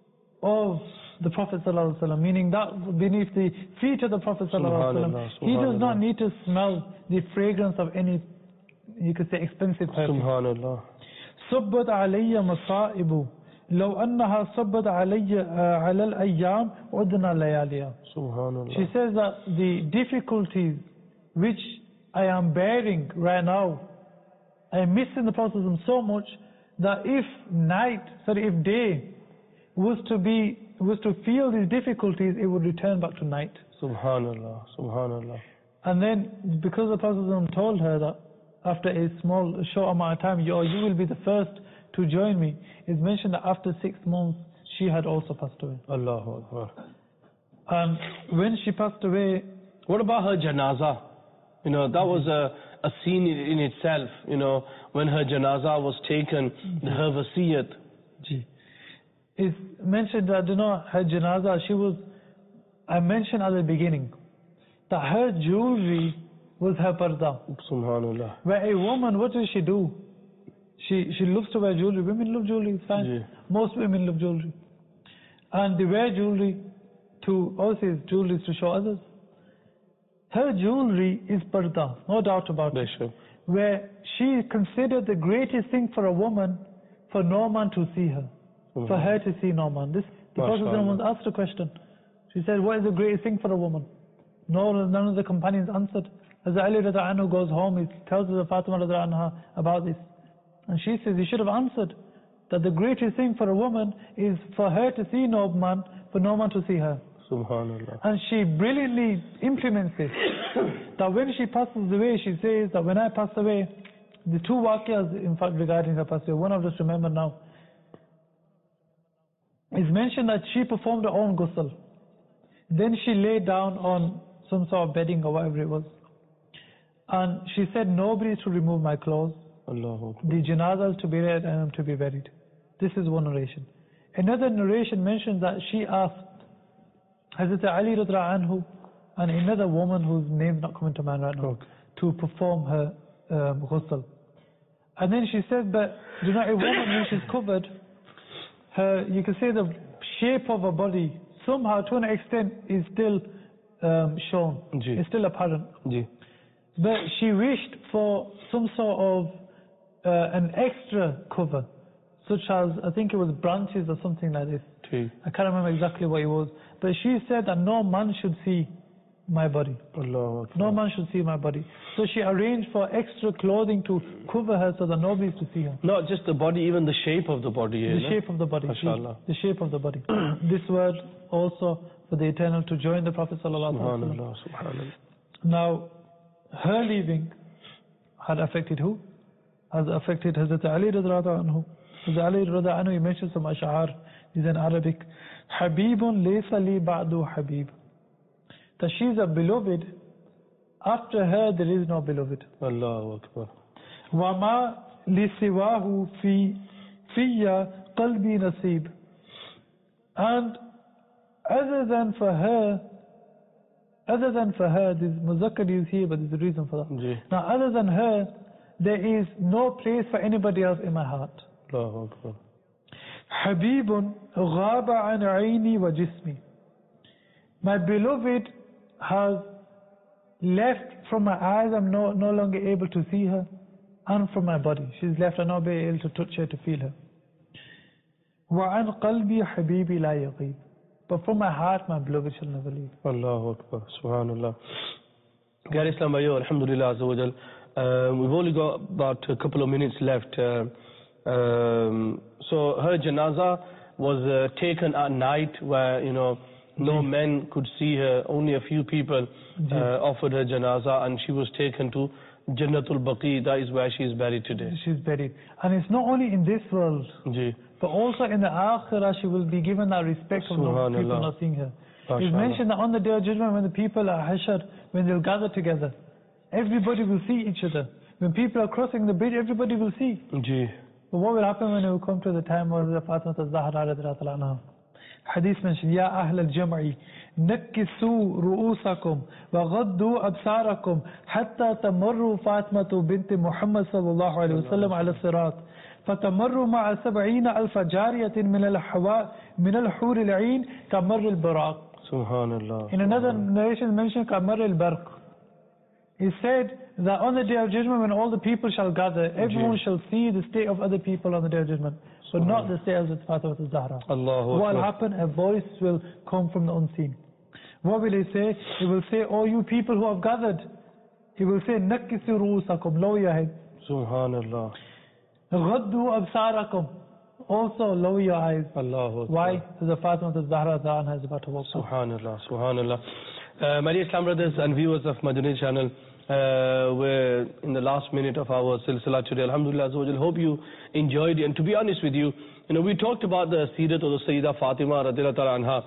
of the Prophet ﷺ, meaning that beneath the feet of the Prophet ﷺ, he does not need to smell the fragrance of any, you could say, expensive perfume. Subhanallah. صبت علي مصائب لو أنها صبت علي على الأيام عدنا لياليها. Subhanallah. She says that the difficulties which I am bearing right now, I am missing the Prophet so much that if night, sorry, if day was to be, was to feel these difficulties, it would return back to night. Subhanallah, Subhanallah. And then, because the Prophet told her that after a small, short amount of time, you, you will be the first to join me, it's mentioned that after six months, she had also passed away. Allahu Akbar. And when she passed away, what about her janazah? You know, that was a, a scene in, in itself, you know, when her janazah was taken, her wasiyat. It's mentioned that, you know, her janazah, she was, I mentioned at the beginning, that her jewelry was her parda. Subhanallah. Where a woman, what does she do? She she loves to wear jewelry. Women love jewelry, it's fine. Yeah. Most women love jewelry. And they wear jewelry to, also jewelry to show others. Her jewelry is parda, no doubt about it. Sure. Where she considered the greatest thing for a woman, for no man to see her. Mm-hmm. For her to see no man. This, the Prophet was asked a question. She said, what is the greatest thing for a woman? No, none of the companions answered. As Ali radiallahu anhu goes home, he tells the Fatima radiallahu anha about this. And she says, you should have answered that the greatest thing for a woman is for her to see no man, for no man to see her. Subhanallah. And she brilliantly implements this. That when she passes away, she says that when I pass away, the two waqiyas in fact regarding her passing away, one I've just remembered now. It's mentioned that she performed her own ghusl. Then she lay down on some sort of bedding or whatever it was. And she said, nobody to remove my clothes. Allah. The janazah to be read and to be buried. This is one narration. Another narration mentions that she asked Hazrat Ali radiallahu anhu and another woman whose name is not coming to mind right now, okay, to perform her um, ghusl. And then she said, but you know, a woman when she's covered, her, you can say the shape of her body somehow to an extent is still um, shown. Ji. It's still apparent. Ji. But she wished for some sort of uh, an extra cover, such as, I think it was branches or something like this. Ji. I can't remember exactly what it was. But she said that no man should see my body. Allah. No man should see my body. So she arranged for extra clothing to cover her so that nobody is to see her. Not just the body, even the shape of the body. The shape of the body. MashaAllah. The shape of the body. This word also for the Eternal to join the Prophet sallallahu alaihi wasallam. Subhanallah. Now, her leaving had affected who? Has affected Hazrat Ali radiallahu anhu. Hazrat Ali radiallahu anhu, he mentions some ash'ar. He's in Arabic. Habibun laysa li ba'du habib. That she is a beloved. After her there is no beloved. Allahu Akbar. وَمَا لِسِوَاهُ فِي فِيَّ قَلْبِي نَصِيب. And other than for her, other than for her, this muzakkar is here, but there's a reason for that. Ji. Now other than her, there is no place for anybody else in my heart. Allahu Akbar. Habibun غَابَ عَنْ عَيْنِي وَجِسْمِي. My beloved has left from my eyes, I'm no, no longer able to see her, and from my body. She's left, I'm not able to touch her, to feel her. وَعَنْ قَلْبِي حَبِيبِي لَا يَغِيبُ. But from my heart, my beloved shall never leave. Allahu Akbar. Subhanallah. Dear Islam Bhaiyo, Alhamdulillah Azza wa Jal. Uh, we've only got about a couple of minutes left. Uh, um, so her janazah was uh, taken at night where, you know, no Ji. men could see her. Only a few people uh, offered her janazah, and she was taken to Jannatul Baqi. That is where she is buried today. She's buried. And it's not only in this world, Ji. but also in the Akhirah she will be given that respect of no people not seeing her. It's mentioned that on the Day of Judgment, when the people are Hashr, when they'll gather together, everybody will see each other. When people are crossing the bridge, everybody will see. Ji. But what will happen when it will come to the time where the Fatima al-Zahra radiallahu anha? Hadith mentioned, Ya Ahl al-Jam'i, nakkisu ru'usakum wa ghaddu absarakum hatta tamarru Fatimatu binti Muhammad sallallahu alayhi wa sallam ala sirat. فتمر مع سبعين ألف جارية من الحواء من الحور العين كمر البراق. Subhanallah. In another narration mentioned كمر البرق. He said that on the Day of Judgment, when all the people shall gather, everyone Ji. shall see the state of other people on the Day of Judgment, but not the state of the Fatima al-Zahra. What will happen? A voice will come from the unseen. What will he say? He will say, "Oh, you people who have gathered," he will say, "Nakkisu ru'usakum," lower your head. Subhanallah. Ghaddu absarakum, also lower your eyes. Allahu Akbar. Why? Because the Fatima al-Zahra is about to walk. Subhanallah, Subhanallah. Uh, my dear Islam brothers and viewers of Madani channel, uh, we're in the last minute of our silsila today. Alhamdulillah, Azza hope you enjoyed it. And to be honest with you, you know, we talked about the Seerat of the Sayyidah Fatima radiallahu ta'ala anha.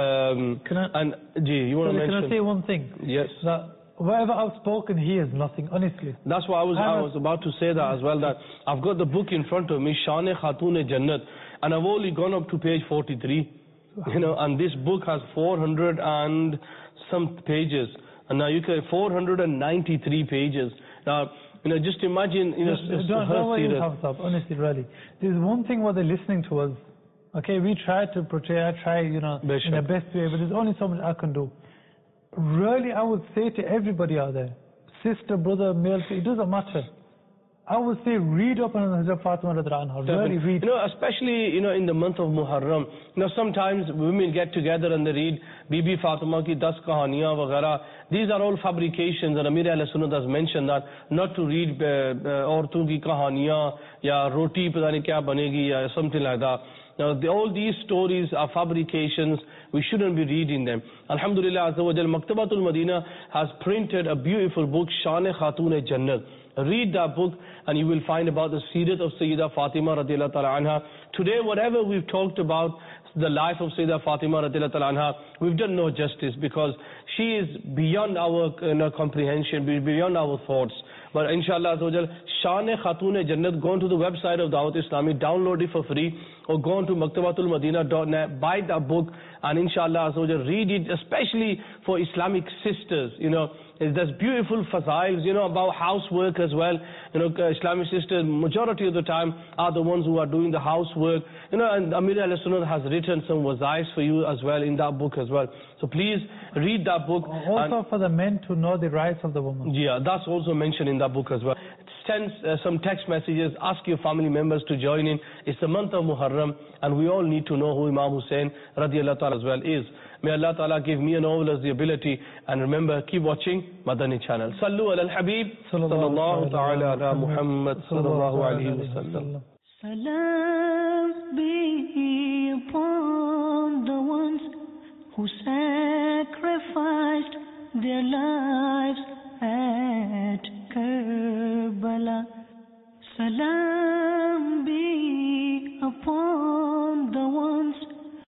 Um, can I, and, Ji, you want to mention? Can I say one thing? Yes. That whatever I've spoken here is nothing, honestly. That's why I was, I was about to say that as well, that I've got the book in front of me, Shan-e Khatoon-e-Jannat, and I've only gone up to page forty-three. You know, and this book has four hundred and some pages. And now you can, four hundred ninety-three pages. Now, you know, just imagine, you know, just, don't, don't worry, up, honestly, really. There's one thing what they're listening to us. Okay, we try to portray, I try, you know, Bishop. in the best way, but there's only so much I can do. Really, I would say to everybody out there, sister, brother, male, it doesn't matter. I would say read up on Hazrat Fatima radiallahu anha. Really read. You know, especially, you know, in the month of Muharram. You know, sometimes women get together and they read Bibi Fatima ki das kahaniyan vagara. These are all fabrications, and Amir Ahl Sunnat has mentioned that not to read auraton ki kahaniyan ya roti pata nahi kya banegi ya something like that. Now, the, all these stories are fabrications. We shouldn't be reading them. Alhamdulillah Azza wa Jal, Maktabatul Madina has printed a beautiful book, Shan-e Khatoon-e-Jannat. Read that book and you will find about the Seerat of Sayyidah Fatima radiallahu ta'ala anha. Today, whatever we've talked about, the life of Sayyidah Fatima radiallahu ta'ala anha, we've done no justice because she is beyond our you know, comprehension, beyond our thoughts. But inshallah, Shan-e Khatoon-e-Jannat, go onto the website of Dawat Islami, download it for free, or go on to maktabatul madina dot net, buy that book, and inshallah, read it, especially for Islamic sisters. You know, there's beautiful fazails, you know, about housework as well. You know, Islamic sisters, majority of the time, are the ones who are doing the housework. You know, and Amir Ahl Sunnat has written some wazails for you as well in that book as well. So please read that book. Also for the men to know the rights of the woman. Yeah, that's also mentioned in that book as well. Send uh, some text messages, ask your family members to join in. It's the month of Muharram, and we all need to know who Imam Hussein radiallahu ta'ala as well is. May Allah ta'ala give me and all of us the ability, and remember, keep watching Madani channel. Sallu ala al-Habib, sallallahu ta'ala ala Muhammad, sallallahu alayhi wa sallam.